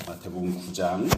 마태복음 9장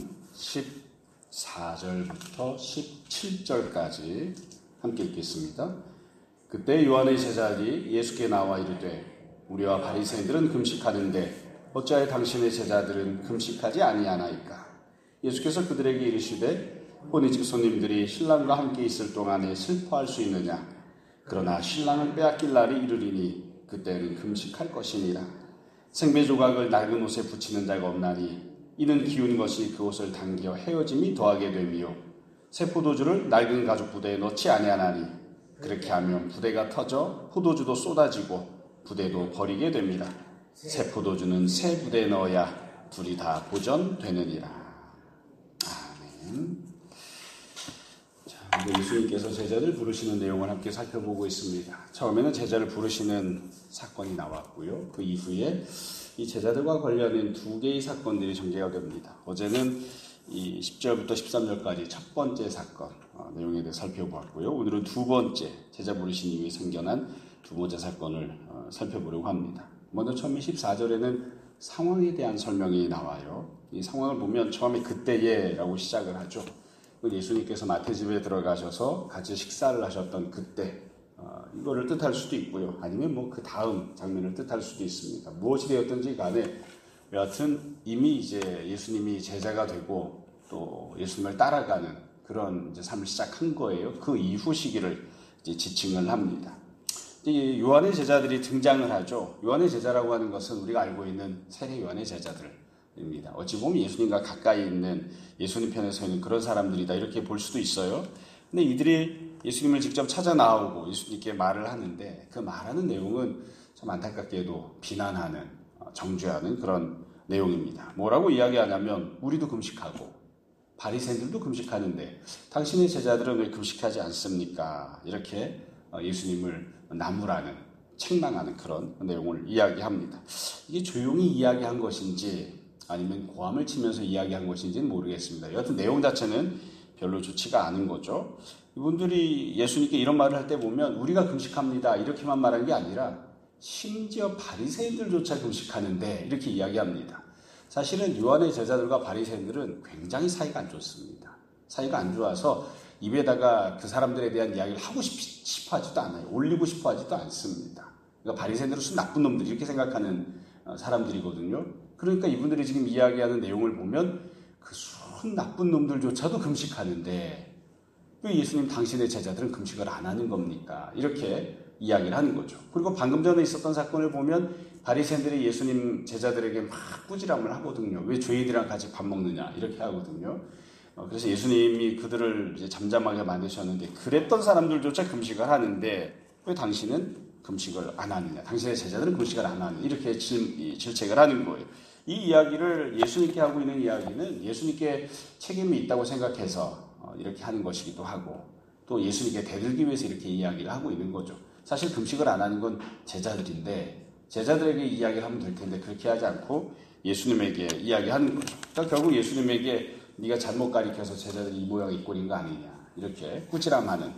14절부터 17절까지 함께 읽겠습니다. 그때 요한의 제자들이 예수께 나와 이르되 우리와 바리새인들은 금식하는데 어찌하여 당신의 제자들은 금식하지 아니하나이까? 예수께서 그들에게 이르시되 본의 집 손님들이 신랑과 함께 있을 동안에 슬퍼할 수 있느냐? 그러나 신랑을 빼앗길 날이 이르리니 그때는 금식할 것이니라. 생배 조각을 낡은 옷에 붙이는 자가 없나니 이는 기운 것이 그 옷을 당겨 헤어짐이 더하게 됨이요 새 포도주를 낡은 가죽 부대에 넣지 아니하나니 그렇게 하면 부대가 터져 포도주도 쏟아지고 부대도 버리게 됩니다. 새 포도주는 새 부대에 넣어야 둘이 다 보존되느니라. 아멘. 자, 예수님께서 제자들 부르시는 내용을 함께 살펴보고 있습니다. 처음에는 제자를 부르시는 사건이 나왔고요. 그 이후에 이 제자들과 관련된 두 개의 사건들이 전개가 됩니다. 어제는 이 10절부터 13절까지 첫 번째 사건 내용에 대해 살펴보았고요. 오늘은 두 번째 제자 부르신 이후에 생겨난 두 번째 사건을 살펴보려고 합니다. 먼저 처음에 14절에는 상황에 대한 설명이 나와요. 이 상황을 보면 처음에 그때예라고 시작을 하죠. 예수님께서 마태집에 들어가셔서 같이 식사를 하셨던 그때 이거를 뜻할 수도 있고요. 아니면 그 다음 장면을 뜻할 수도 있습니다. 무엇이 되었든지 간에 여하튼 이미 이제 예수님이 제자가 되고 또 예수님을 따라가는 그런 이제 삶을 시작한 거예요. 그 이후 시기를 이제 지칭을 합니다. 이 요한의 제자들이 등장을 하죠. 요한의 제자라고 하는 것은 우리가 알고 있는 세례 요한의 제자들입니다. 어찌 보면 예수님과 가까이 있는 예수님 편에 서 있는 그런 사람들이다 이렇게 볼 수도 있어요. 근데 이들이 예수님을 직접 찾아 나오고 예수님께 말을 하는데 그 말하는 내용은 참 안타깝게도 비난하는 정죄하는 그런 내용입니다. 뭐라고 이야기하냐면 우리도 금식하고 바리새인들도 금식하는데 당신의 제자들은 왜 금식하지 않습니까? 이렇게 예수님을 나무라는 책망하는 그런 내용을 이야기합니다. 이게 조용히 이야기한 것인지 아니면 고함을 치면서 이야기한 것인지는 모르겠습니다. 여하튼 내용 자체는 별로 좋지가 않은 거죠. 이분들이 예수님께 이런 말을 할 때 보면 우리가 금식합니다 이렇게만 말한 게 아니라 심지어 바리새인들조차 금식하는데 이렇게 이야기합니다. 사실은 요한의 제자들과 바리새인들은 굉장히 사이가 안 좋습니다. 사이가 안 좋아서 입에다가 그 사람들에 대한 이야기를 하고 싶어 하지도 않아요. 올리고 싶어 하지도 않습니다. 그러니까 바리새인들은 순 나쁜 놈들 이렇게 생각하는 사람들이거든요. 그러니까 이분들이 지금 이야기하는 내용을 보면 그 순 나쁜 놈들조차도 금식하는데 왜 예수님 당신의 제자들은 금식을 안 하는 겁니까? 이렇게 이야기를 하는 거죠. 그리고 방금 전에 있었던 사건을 보면 바리새인들이 예수님 제자들에게 막 꾸지람을 하거든요. 왜 죄인들이랑 같이 밥 먹느냐 이렇게 하거든요. 그래서 예수님이 그들을 이제 잠잠하게 만드셨는데 그랬던 사람들조차 금식을 하는데 왜 당신은 금식을 안 하느냐? 당신의 제자들은 금식을 안 하느냐? 이렇게 질책을 하는 거예요. 이 이야기를 예수님께 하고 있는 이야기는 예수님께 책임이 있다고 생각해서 이렇게 하는 것이기도 하고 또 예수님께 대들기 위해서 이렇게 이야기를 하고 있는 거죠. 사실 금식을 안 하는 건 제자들인데 제자들에게 이야기를 하면 될 텐데 그렇게 하지 않고 예수님에게 이야기하는 거죠. 그러니까 결국 예수님에게 네가 잘못 가리켜서 제자들이 이 모양 이 꼴인 거 아니냐 이렇게 꾸지람하는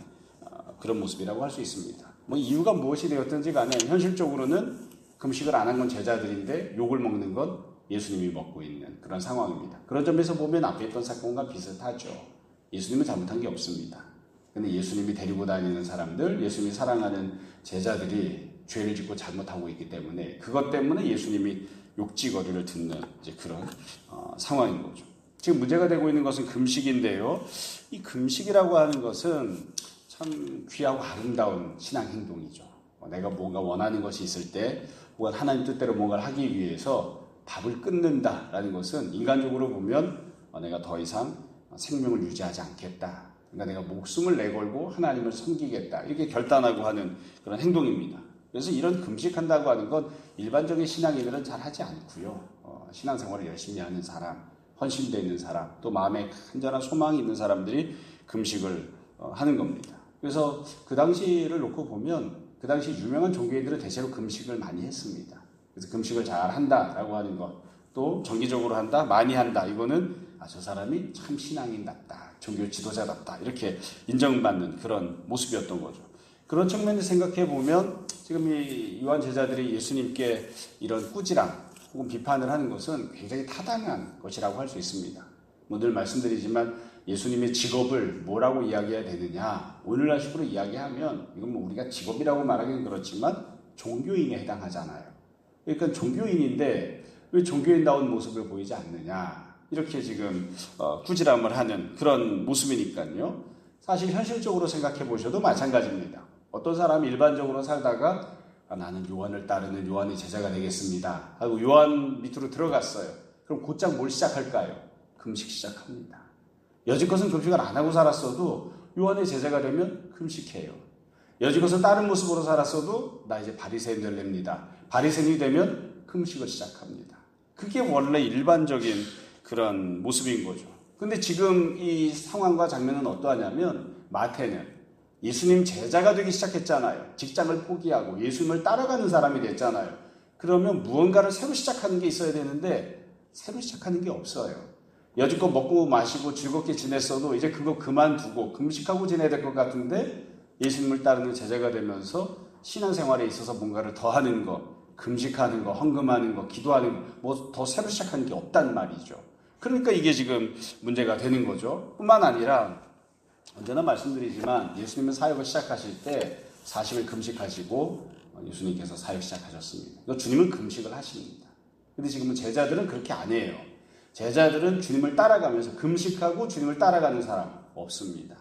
그런 모습이라고 할 수 있습니다. 이유가 무엇이 되었든지 간에 현실적으로는 금식을 안 한 건 제자들인데 욕을 먹는 건 예수님이 먹고 있는 그런 상황입니다. 그런 점에서 보면 앞에 있던 사건과 비슷하죠. 예수님은 잘못한 게 없습니다. 근데 예수님이 데리고 다니는 사람들, 예수님이 사랑하는 제자들이 죄를 짓고 잘못하고 있기 때문에 그것 때문에 예수님이 욕지거리를 듣는 이제 그런 상황인 거죠. 지금 문제가 되고 있는 것은 금식인데요. 이 금식이라고 하는 것은 참 귀하고 아름다운 신앙 행동이죠. 내가 뭔가 원하는 것이 있을 때 혹은 하나님 뜻대로 뭔가를 하기 위해서 밥을 끊는다라는 것은 인간적으로 보면 내가 더 이상 생명을 유지하지 않겠다. 그러니까 내가 목숨을 내걸고 하나님을 섬기겠다. 이렇게 결단하고 하는 그런 행동입니다. 그래서 이런 금식한다고 하는 건 일반적인 신앙인들은 잘 하지 않고요. 신앙생활을 열심히 하는 사람, 헌신되어 있는 사람, 또 마음에 간절한 소망이 있는 사람들이 금식을 하는 겁니다. 그래서 그 당시를 놓고 보면 그 당시 유명한 종교인들은 대체로 금식을 많이 했습니다. 그래서 금식을 잘 한다라고 하는 것, 또 정기적으로 한다, 많이 한다. 이거는 저 사람이 참 신앙인답다, 종교 지도자답다 이렇게 인정받는 그런 모습이었던 거죠. 그런 측면에서 생각해 보면 지금 이 요한 제자들이 예수님께 이런 꾸지람, 혹은 비판을 하는 것은 굉장히 타당한 것이라고 할 수 있습니다. 늘 말씀드리지만 예수님의 직업을 뭐라고 이야기해야 되느냐, 오늘날 식으로 이야기하면 이건 우리가 직업이라고 말하기는 그렇지만 종교인에 해당하잖아요. 그러니까 종교인인데 왜 종교인다운 모습을 보이지 않느냐, 이렇게 지금 꾸지람을 하는 그런 모습이니까요. 사실 현실적으로 생각해 보셔도 마찬가지입니다. 어떤 사람이 일반적으로 살다가 나는 요한을 따르는 요한의 제자가 되겠습니다 하고 요한 밑으로 들어갔어요. 그럼 곧장 뭘 시작할까요? 금식 시작합니다. 여지껏은 금식을 안 하고 살았어도 요한의 제자가 되면 금식해요. 여지껏은 다른 모습으로 살았어도 나 이제 바리새인 될랍니다. 바리새인이 되면 금식을 시작합니다. 그게 원래 일반적인 그런 모습인 거죠. 근데 지금 이 상황과 장면은 어떠하냐면 마태는 예수님 제자가 되기 시작했잖아요. 직장을 포기하고 예수님을 따라가는 사람이 됐잖아요. 그러면 무언가를 새로 시작하는 게 있어야 되는데 새로 시작하는 게 없어요. 여지껏 먹고 마시고 즐겁게 지냈어도 이제 그거 그만두고 금식하고 지내야 될 것 같은데 예수님을 따르는 제자가 되면서 신앙생활에 있어서 뭔가를 더 하는 거, 금식하는 거, 헌금하는 거, 기도하는 거, 뭐 더 새로 시작하는 게 없단 말이죠. 그러니까 이게 지금 문제가 되는 거죠. 뿐만 아니라 언제나 말씀드리지만 예수님은 사역을 시작하실 때 40일 금식하시고 예수님께서 사역 시작하셨습니다. 주님은 금식을 하십니다. 근데 지금은 제자들은 그렇게 안 해요. 제자들은 주님을 따라가면서 금식하고 주님을 따라가는 사람 없습니다.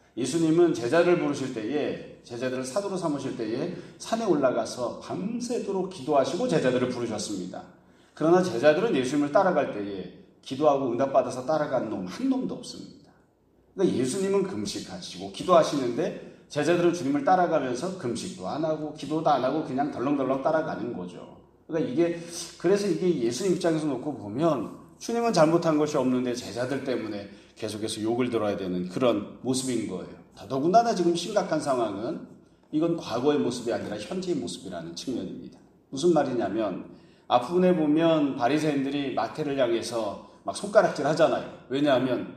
예수님은 제자를 부르실 때에, 제자들을 사도로 삼으실 때에 산에 올라가서 밤새도록 기도하시고 제자들을 부르셨습니다. 그러나 제자들은 예수님을 따라갈 때에 기도하고 응답받아서 따라가는 놈 한 놈도 없습니다. 그러니까 예수님은 금식하시고 기도하시는데 제자들은 주님을 따라가면서 금식도 안 하고 기도도 안 하고 그냥 덜렁덜렁 따라가는 거죠. 그러니까 그래서 이게 예수님 입장에서 놓고 보면 주님은 잘못한 것이 없는데 제자들 때문에 계속해서 욕을 들어야 되는 그런 모습인 거예요. 더더군다나 지금 심각한 상황은 이건 과거의 모습이 아니라 현재의 모습이라는 측면입니다. 무슨 말이냐면 앞부분에 보면 바리새인들이 마태를 향해서 막 손가락질 하잖아요. 왜냐하면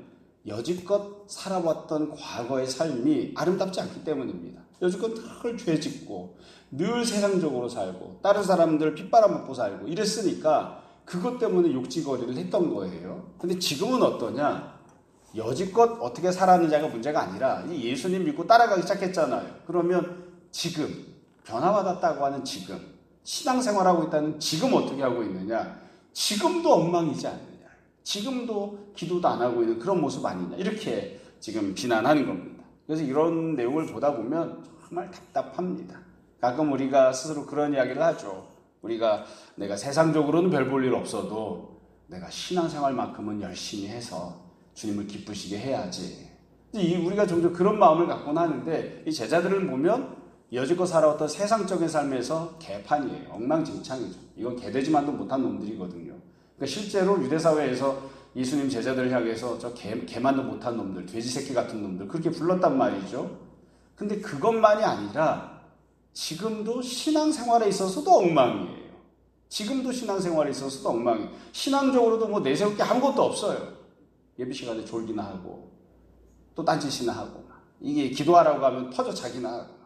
여지껏 살아왔던 과거의 삶이 아름답지 않기 때문입니다. 여지껏 늘 죄짓고 늘 세상적으로 살고 다른 사람들 핏바람 먹고 살고 이랬으니까 그것 때문에 욕지거리를 했던 거예요. 근데 지금은 어떠냐? 여지껏 어떻게 살았느냐가 문제가 아니라 이 예수님 믿고 따라가기 시작했잖아요. 그러면 지금 변화받았다고 하는 지금 신앙생활하고 있다는 지금 어떻게 하고 있느냐? 지금도 엉망이지 않느냐? 지금도 기도도 안 하고 있는 그런 모습 아니냐? 이렇게 지금 비난하는 겁니다. 그래서 이런 내용을 보다 보면 정말 답답합니다. 가끔 우리가 스스로 그런 이야기를 하죠. 내가 세상적으로는 별 볼 일 없어도 내가 신앙생활만큼은 열심히 해서 주님을 기쁘시게 해야지. 우리가 종종 그런 마음을 갖곤 하는데 이 제자들을 보면 여지껏 살아왔던 세상적인 삶에서 개판이에요. 엉망진창이죠. 이건 개되지만도 못한 놈들이거든요. 그러니까 실제로 유대사회에서 예수님 제자들을 향해서 저 개만도 못한 놈들, 돼지 새끼 같은 놈들 그렇게 불렀단 말이죠. 근데 그것만이 아니라 지금도 신앙생활에 있어서도 엉망이에요. 지금도 신앙생활에 있어서도 엉망이에요. 신앙적으로도 뭐 내세울 게 아무것도 없어요. 예배 시간에 졸기나 하고 또 딴짓이나 하고 이게 기도하라고 하면 퍼져 자기나 하고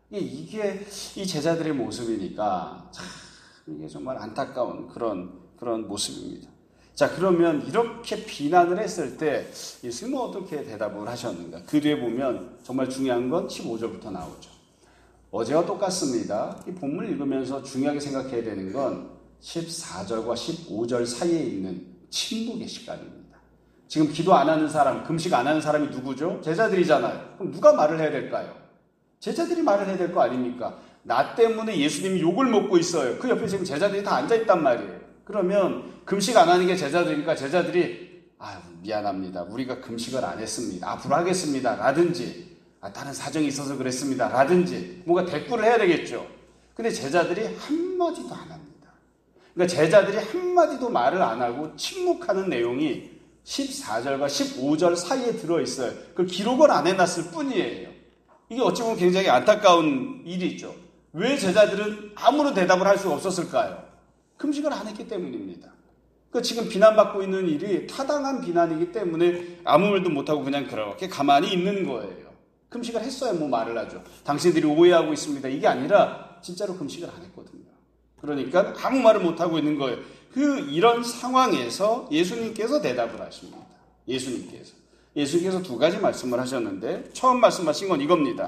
이게 이 제자들의 모습이니까 참 이게 정말 안타까운 그런 모습입니다. 자, 그러면 이렇게 비난을 했을 때 예수님은 어떻게 대답을 하셨는가? 그 뒤에 보면 정말 중요한 건 15절부터 나오죠. 어제와 똑같습니다. 이 본문을 읽으면서 중요하게 생각해야 되는 건 14절과 15절 사이에 있는 침묵의 시간입니다. 지금 기도 안 하는 사람, 금식 안 하는 사람이 누구죠? 제자들이잖아요. 그럼 누가 말을 해야 될까요? 제자들이 말을 해야 될 거 아닙니까? 나 때문에 예수님이 욕을 먹고 있어요. 그 옆에 지금 제자들이 다 앉아있단 말이에요. 그러면 금식 안 하는 게 제자들이니까 제자들이 미안합니다. 우리가 금식을 안 했습니다. 앞으로 하겠습니다. 라든지 다른 사정이 있어서 그랬습니다. 라든지 뭔가 대꾸를 해야 되겠죠. 근데 제자들이 한마디도 안 합니다. 그러니까 제자들이 한마디도 말을 안 하고 침묵하는 내용이 14절과 15절 사이에 들어있어요. 그걸 기록을 안 해놨을 뿐이에요. 이게 어찌 보면 굉장히 안타까운 일이죠. 왜 제자들은 아무런 대답을 할 수가 없었을까요? 금식을 안 했기 때문입니다. 그러니까 지금 비난받고 있는 일이 타당한 비난이기 때문에 아무 말도 못하고 그냥 그렇게 가만히 있는 거예요. 금식을 했어야 뭐 말을 하죠. 당신들이 오해하고 있습니다. 이게 아니라 진짜로 금식을 안 했거든요. 그러니까 아무 말을 못하고 있는 거예요. 이런 상황에서 예수님께서 대답을 하십니다. 예수님께서 두 가지 말씀을 하셨는데 처음 말씀하신 건 이겁니다.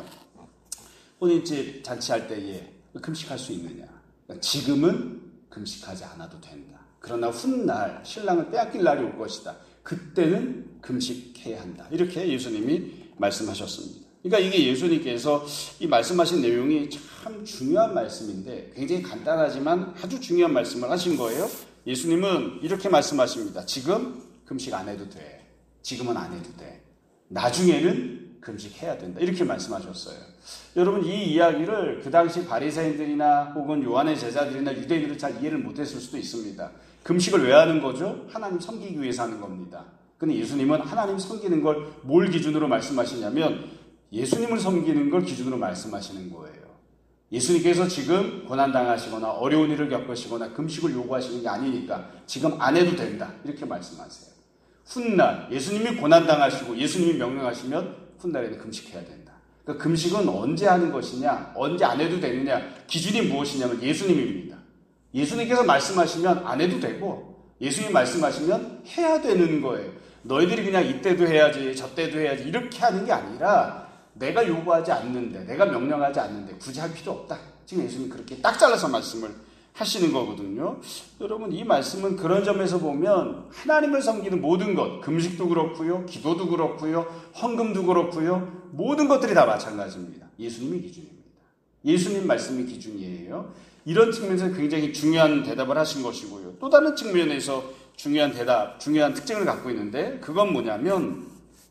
혼인집 잔치할 때에 금식할 수 있느냐? 지금은 금식하지 않아도 된다. 그러나 훗날 신랑을 빼앗길 날이 올 것이다. 그때는 금식해야 한다. 이렇게 예수님이 말씀하셨습니다. 그러니까 이게 예수님께서 이 말씀하신 내용이 참 중요한 말씀인데 굉장히 간단하지만 아주 중요한 말씀을 하신 거예요. 예수님은 이렇게 말씀하십니다. 지금 금식 안 해도 돼. 지금은 안 해도 돼. 나중에는 금식해야 된다. 이렇게 말씀하셨어요. 여러분 이 이야기를 그 당시 바리새인들이나 혹은 요한의 제자들이나 유대인들은 잘 이해를 못했을 수도 있습니다. 금식을 왜 하는 거죠? 하나님 섬기기 위해서 하는 겁니다. 근데 예수님은 하나님 섬기는 걸 뭘 기준으로 말씀하시냐면 예수님을 섬기는 걸 기준으로 말씀하시는 거예요. 예수님께서 지금 고난당하시거나 어려운 일을 겪으시거나 금식을 요구하시는 게 아니니까 지금 안 해도 된다. 이렇게 말씀하세요. 훗날 예수님이 고난당하시고 예수님이 명령하시면 훗날에는 금식해야 된다. 그러니까 금식은 언제 하는 것이냐, 언제 안 해도 되느냐, 기준이 무엇이냐면 예수님입니다. 예수님께서 말씀하시면 안 해도 되고 예수님이 말씀하시면 해야 되는 거예요. 너희들이 그냥 이때도 해야지 저때도 해야지 이렇게 하는 게 아니라 내가 요구하지 않는데 내가 명령하지 않는데 굳이 할 필요 없다. 지금 예수님이 그렇게 딱 잘라서 말씀을 하시는 거거든요. 여러분 이 말씀은 그런 점에서 보면 하나님을 섬기는 모든 것, 금식도 그렇고요, 기도도 그렇고요, 헌금도 그렇고요, 모든 것들이 다 마찬가지입니다. 예수님이 기준입니다. 예수님 말씀이 기준이에요. 이런 측면에서 굉장히 중요한 대답을 하신 것이고요. 또 다른 측면에서 중요한 특징을 갖고 있는데 그건 뭐냐면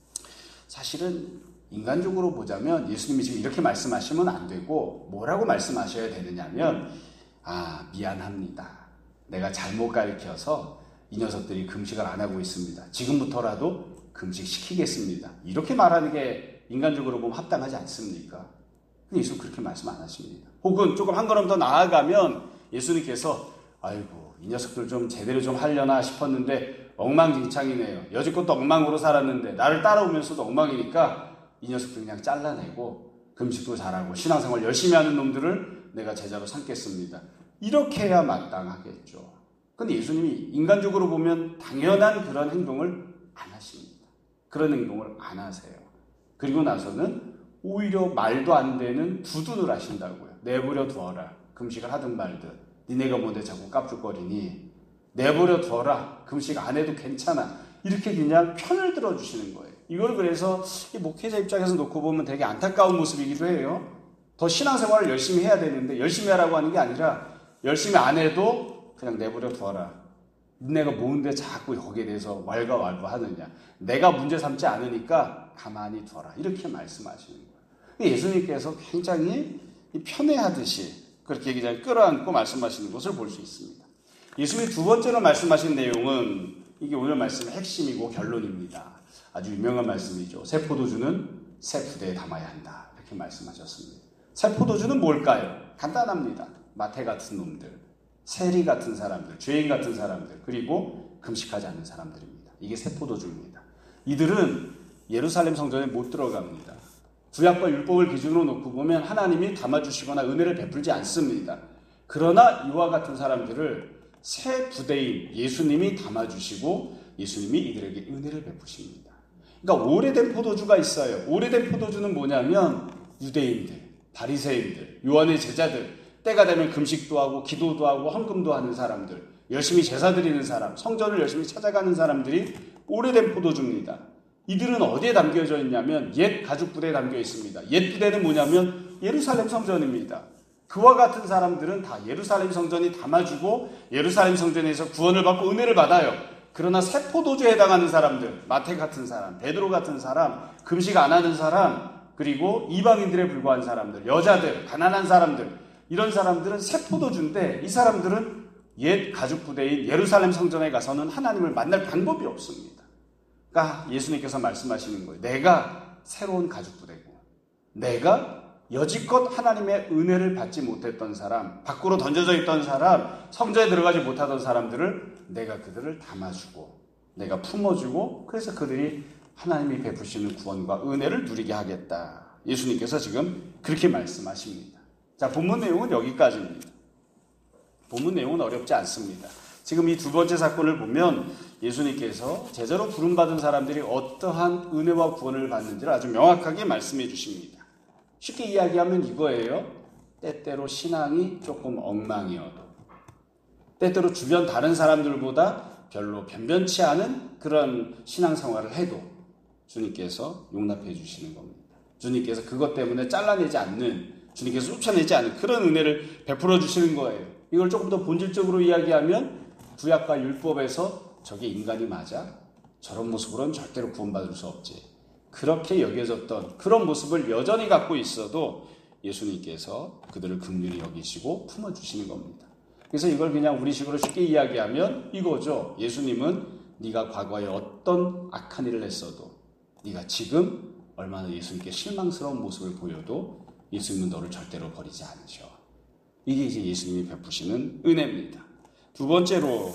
사실은 인간적으로 보자면 예수님이 지금 이렇게 말씀하시면 안 되고 뭐라고 말씀하셔야 되느냐면 미안합니다. 내가 잘못 가르쳐서 이 녀석들이 금식을 안 하고 있습니다. 지금부터라도 금식시키겠습니다. 이렇게 말하는 게 인간적으로 보면 합당하지 않습니까? 근데 예수는 그렇게 말씀 안 하십니다. 혹은 조금 한 걸음 더 나아가면 예수님께서 아이고 이 녀석들 좀 제대로 좀 하려나 싶었는데 엉망진창이네요. 여지껏 엉망으로 살았는데 나를 따라오면서도 엉망이니까 이 녀석들 그냥 잘라내고 금식도 잘하고 신앙생활 열심히 하는 놈들을 내가 제자로 삼겠습니다. 이렇게 해야 마땅하겠죠. 근데 예수님이 인간적으로 보면 당연한 그런 행동을 안 하십니다. 그런 행동을 안 하세요. 그리고 나서는 오히려 말도 안 되는 두둔을 하신다고요. 내버려 두어라. 금식을 하든 말든. 니네가 뭔데 자꾸 깝죽거리니. 내버려 두어라. 금식 안 해도 괜찮아. 이렇게 그냥 편을 들어주시는 거예요. 이걸 그래서 이 목회자 입장에서 놓고 보면 되게 안타까운 모습이기도 해요. 더 신앙생활을 열심히 해야 되는데 열심히 하라고 하는 게 아니라 열심히 안 해도 그냥 내버려 두어라. 내가 뭔데 자꾸 거기에 대해서 왈가왈부하느냐. 내가 문제 삼지 않으니까 가만히 두어라. 이렇게 말씀하시는 거예요. 예수님께서 굉장히 편애하듯이 그렇게 그냥 끌어안고 말씀하시는 것을 볼 수 있습니다. 예수님이 두 번째로 말씀하신 내용은 이게 오늘 말씀의 핵심이고 결론입니다. 아주 유명한 말씀이죠. 새 포도주는 새 부대에 담아야 한다. 이렇게 말씀하셨습니다. 새 포도주는 뭘까요? 간단합니다. 마태 같은 놈들, 세리 같은 사람들, 죄인 같은 사람들, 그리고 금식하지 않는 사람들입니다. 이게 새 포도주입니다. 이들은 예루살렘 성전에 못 들어갑니다. 구약과 율법을 기준으로 놓고 보면 하나님이 담아주시거나 은혜를 베풀지 않습니다. 그러나 이와 같은 사람들을 새 부대인 예수님이 담아주시고 예수님이 이들에게 은혜를 베푸십니다. 그러니까 오래된 포도주가 있어요. 오래된 포도주는 뭐냐면 유대인들, 바리새인들, 요한의 제자들, 때가 되면 금식도 하고 기도도 하고 헌금도 하는 사람들, 열심히 제사 드리는 사람, 성전을 열심히 찾아가는 사람들이 오래된 포도주입니다. 이들은 어디에 담겨져 있냐면 옛 가죽 부대에 담겨 있습니다. 옛 부대는 뭐냐면 예루살렘 성전입니다. 그와 같은 사람들은 다 예루살렘 성전이 담아주고 예루살렘 성전에서 구원을 받고 은혜를 받아요. 그러나 새 포도주에 해당하는 사람들, 마태 같은 사람, 베드로 같은 사람, 금식 안 하는 사람, 그리고 이방인들에 불과한 사람들, 여자들, 가난한 사람들, 이런 사람들은 새 포도주인데 이 사람들은 옛 가죽 부대인 예루살렘 성전에 가서는 하나님을 만날 방법이 없습니다. 그러니까 예수님께서 말씀하시는 거예요. 내가 새로운 가죽 부대고 내가 여지껏 하나님의 은혜를 받지 못했던 사람, 밖으로 던져져 있던 사람, 성전에 들어가지 못하던 사람들을 내가 그들을 담아주고 내가 품어주고 그래서 그들이 하나님이 베푸시는 구원과 은혜를 누리게 하겠다. 예수님께서 지금 그렇게 말씀하십니다. 자, 본문 내용은 여기까지입니다. 본문 내용은 어렵지 않습니다. 지금 이 두 번째 사건을 보면 예수님께서 제자로 부름받은 사람들이 어떠한 은혜와 구원을 받는지를 아주 명확하게 말씀해 주십니다. 쉽게 이야기하면 이거예요. 때때로 신앙이 조금 엉망이어도, 때때로 주변 다른 사람들보다 별로 변변치 않은 그런 신앙생활을 해도 주님께서 용납해 주시는 겁니다. 주님께서 그것 때문에 잘라내지 않는, 주님께서 쫓아내지 않는 그런 은혜를 베풀어 주시는 거예요. 이걸 조금 더 본질적으로 이야기하면 구약과 율법에서 저게 인간이 맞아? 저런 모습으로는 절대로 구원받을 수 없지. 그렇게 여겨졌던 그런 모습을 여전히 갖고 있어도 예수님께서 그들을 긍휼히 여기시고 품어주시는 겁니다. 그래서 이걸 그냥 우리식으로 쉽게 이야기하면 이거죠. 예수님은 네가 과거에 어떤 악한 일을 했어도, 네가 지금 얼마나 예수님께 실망스러운 모습을 보여도 예수님은 너를 절대로 버리지 않으셔. 이게 이제 예수님이 베푸시는 은혜입니다. 두 번째로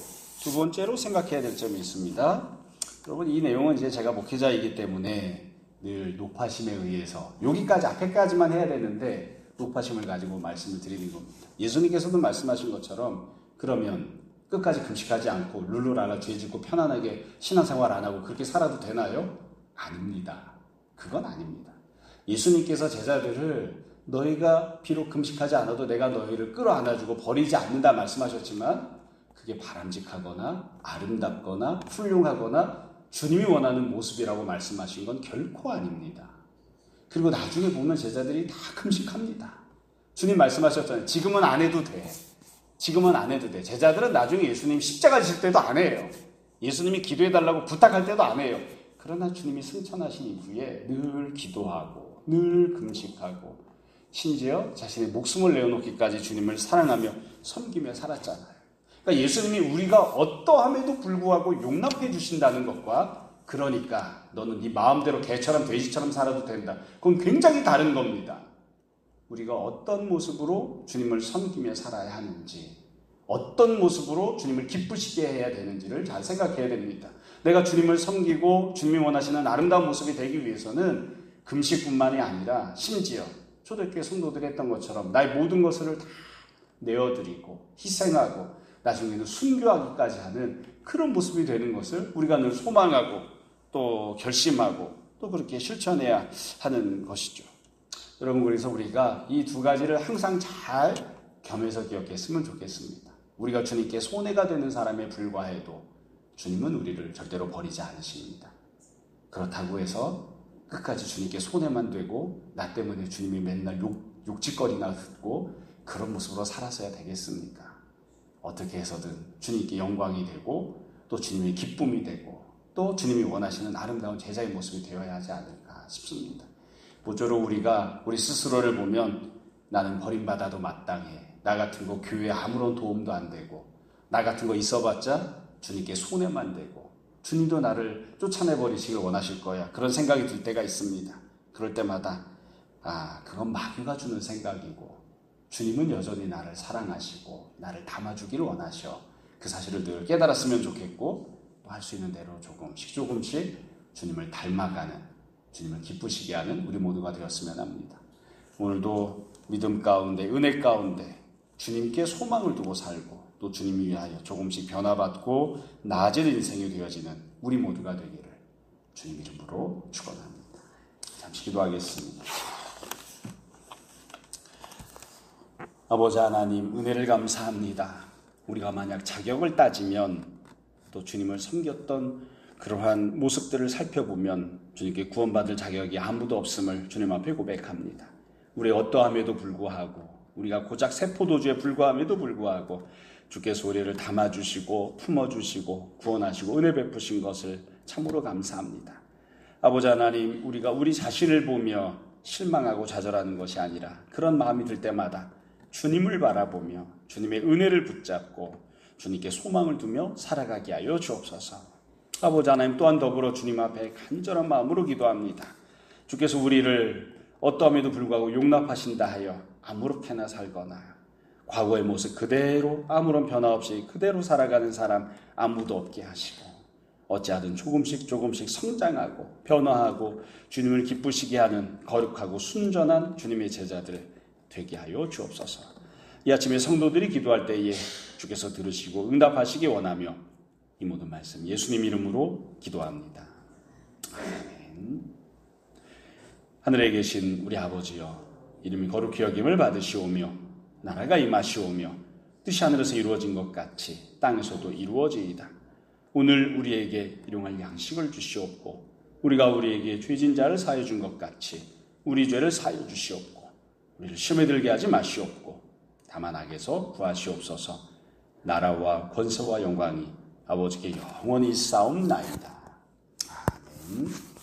생각해야 될 점이 있습니다. 여러분, 이 내용은 이제 제가 목회자이기 때문에 늘 높아심에 의해서 여기까지 앞에까지만 해야 되는데 높아심을 가지고 말씀을 드리는 겁니다. 예수님께서도 말씀하신 것처럼 그러면 끝까지 금식하지 않고 룰루랄라 죄 짓고 편안하게 신앙생활 안 하고 그렇게 살아도 되나요? 아닙니다. 그건 아닙니다. 예수님께서 제자들을 너희가 비록 금식하지 않아도 내가 너희를 끌어안아주고 버리지 않는다 말씀하셨지만 그게 바람직하거나 아름답거나 훌륭하거나 주님이 원하는 모습이라고 말씀하신 건 결코 아닙니다. 그리고 나중에 보면 제자들이 다 금식합니다. 주님 말씀하셨잖아요. 지금은 안 해도 돼. 지금은 안 해도 돼. 제자들은 나중에 예수님 십자가 지실 때도 안 해요. 예수님이 기도해달라고 부탁할 때도 안 해요. 그러나 주님이 승천하신 이후에 늘 기도하고 늘 금식하고 심지어 자신의 목숨을 내어놓기까지 주님을 사랑하며 섬기며 살았잖아요. 그러니까 예수님이 우리가 어떠함에도 불구하고 용납해 주신다는 것과 그러니까 너는 네 마음대로 개처럼 돼지처럼 살아도 된다. 그건 굉장히 다른 겁니다. 우리가 어떤 모습으로 주님을 섬기며 살아야 하는지, 어떤 모습으로 주님을 기쁘시게 해야 되는지를 잘 생각해야 됩니다. 내가 주님을 섬기고 주님이 원하시는 아름다운 모습이 되기 위해서는 금식뿐만이 아니라 심지어 초대교회 성도들이 했던 것처럼 나의 모든 것을 다 내어드리고 희생하고 나중에는 순교하기까지 하는 그런 모습이 되는 것을 우리가 늘 소망하고 또 결심하고 또 그렇게 실천해야 하는 것이죠. 여러분, 그래서 우리가 이 두 가지를 항상 잘 겸해서 기억했으면 좋겠습니다. 우리가 주님께 손해가 되는 사람에 불과해도 주님은 우리를 절대로 버리지 않으십니다. 그렇다고 해서 끝까지 주님께 손해만 되고 나 때문에 주님이 맨날 욕짓거리나 듣고 그런 모습으로 살았어야 되겠습니까? 어떻게 해서든 주님께 영광이 되고 또 주님의 기쁨이 되고 또 주님이 원하시는 아름다운 제자의 모습이 되어야 하지 않을까 싶습니다. 모쪼록 우리가 우리 스스로를 보면 나는 버림받아도 마땅해. 나 같은 거 교회에 아무런 도움도 안 되고 나 같은 거 있어봤자 주님께 손해만 되고 주님도 나를 쫓아내버리시길 원하실 거야. 그런 생각이 들 때가 있습니다. 그럴 때마다 그건 마귀가 주는 생각이고 주님은 여전히 나를 사랑하시고 나를 담아주기를 원하셔. 그 사실을 늘 깨달았으면 좋겠고 또 할 수 있는 대로 조금씩 주님을 닮아가는, 주님을 기쁘시게 하는 우리 모두가 되었으면 합니다. 오늘도 믿음 가운데, 은혜 가운데 주님께 소망을 두고 살고 또 주님 위하여 조금씩 변화받고 나아질 인생이 되어지는 우리 모두가 되기를 주님 이름으로 축원합니다. 잠시 기도하겠습니다. 아버지 하나님, 은혜를 감사합니다. 우리가 만약 자격을 따지면 또 주님을 섬겼던 그러한 모습들을 살펴보면 주님께 구원받을 자격이 아무도 없음을 주님 앞에 고백합니다. 우리 어떠함에도 불구하고 우리가 고작 세포도주에 불과함에도 불구하고 주께서 우리를 담아주시고 품어주시고 구원하시고 은혜 베푸신 것을 참으로 감사합니다. 아버지 하나님, 우리가 우리 자신을 보며 실망하고 좌절하는 것이 아니라 그런 마음이 들 때마다 주님을 바라보며 주님의 은혜를 붙잡고 주님께 소망을 두며 살아가게 하여 주옵소서. 아버지 하나님, 또한 더불어 주님 앞에 간절한 마음으로 기도합니다. 주께서 우리를 어떠함에도 불구하고 용납하신다 하여 아무렇게나 살거나 과거의 모습 그대로 아무런 변화 없이 그대로 살아가는 사람 아무도 없게 하시고 어찌하든 조금씩 성장하고 변화하고 주님을 기쁘시게 하는 거룩하고 순전한 주님의 제자들 되게 하여 주옵소서. 이 아침에 성도들이 기도할 때에 주께서 들으시고 응답하시기 원하며 이 모든 말씀 예수님 이름으로 기도합니다. 아멘. 하늘에 계신 우리 아버지여, 이름이 거룩히 여김을 받으시오며 나라가 임하시오며 뜻이 하늘에서 이루어진 것 같이 땅에서도 이루어지이다. 오늘 우리에게 일용할 양식을 주시옵고 우리가 우리에게 죄진 자를 사하여 준 것 같이 우리 죄를 사하여 주시옵고 우리를 시험에 들게 하지 마시옵고 다만 악에서 구하시옵소서. 나라와 권세와 영광이 아버지께 영원히 싸움나이다. 아멘.